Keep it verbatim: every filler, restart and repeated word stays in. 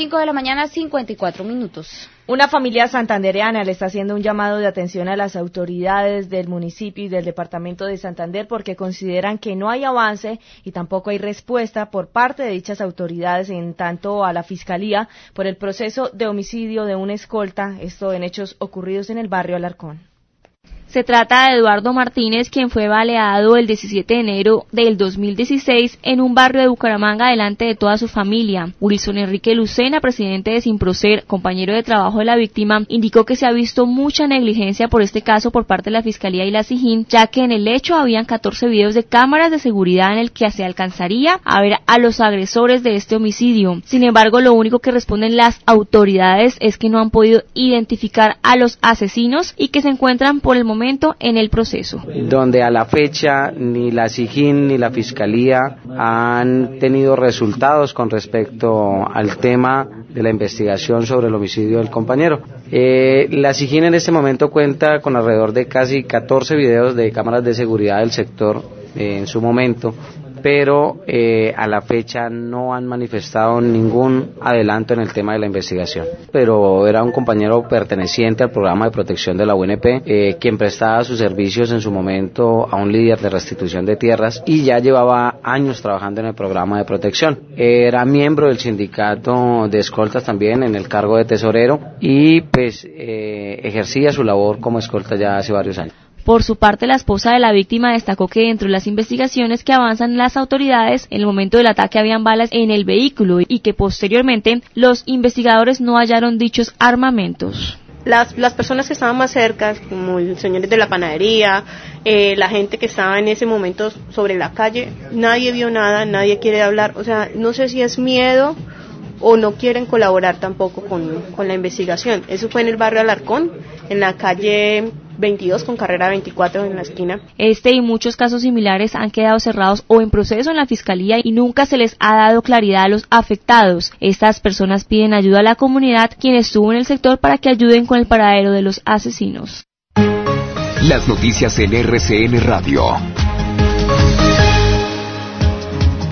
cinco de la mañana, cincuenta y cuatro minutos. Una familia santandereana le está haciendo un llamado de atención a las autoridades del municipio y del departamento de Santander porque consideran que no hay avance y tampoco hay respuesta por parte de dichas autoridades en tanto a la Fiscalía por el proceso de homicidio de una escolta, esto en hechos ocurridos en el barrio Alarcón. Se trata de Eduardo Martínez, quien fue baleado el diecisiete de enero del dos mil dieciséis en un barrio de Bucaramanga delante de toda su familia. Wilson Enrique Lucena, presidente de Simprocer, compañero de trabajo de la víctima, indicó que se ha visto mucha negligencia por este caso por parte de la Fiscalía y la SIJÍN, ya que en el hecho habían catorce videos de cámaras de seguridad en el que se alcanzaría a ver a los agresores de este homicidio. Sin embargo, lo único que responden las autoridades es que no han podido identificar a los asesinos y que se encuentran por el momento en el proceso. Donde a la fecha ni la SIJÍN ni la Fiscalía han tenido resultados con respecto al tema de la investigación sobre el homicidio del compañero. Eh, la SIJÍN en este momento cuenta con alrededor de casi catorce videos de cámaras de seguridad del sector eh, en su momento, pero eh, a la fecha no han manifestado ningún adelanto en el tema de la investigación. Pero era un compañero perteneciente al programa de protección de la U N P, eh, quien prestaba sus servicios en su momento a un líder de restitución de tierras y ya llevaba años trabajando en el programa de protección. Era miembro del sindicato de escoltas también en el cargo de tesorero y pues eh, ejercía su labor como escolta ya hace varios años. Por su parte, la esposa de la víctima destacó que dentro de las investigaciones que avanzan las autoridades, en el momento del ataque habían balas en el vehículo y que posteriormente los investigadores no hallaron dichos armamentos. Las, las personas que estaban más cerca, como los señores de la panadería, eh, la gente que estaba en ese momento sobre la calle, nadie vio nada, nadie quiere hablar, o sea, no sé si es miedo o no quieren colaborar tampoco con, con la investigación. Eso fue en el barrio Alarcón, en la calle veintidós con carrera veinticuatro en la esquina. Este y muchos casos similares han quedado cerrados o en proceso en la Fiscalía y nunca se les ha dado claridad a los afectados. Estas personas piden ayuda a la comunidad, quien estuvo en el sector, para que ayuden con el paradero de los asesinos. Las noticias en R C N Radio.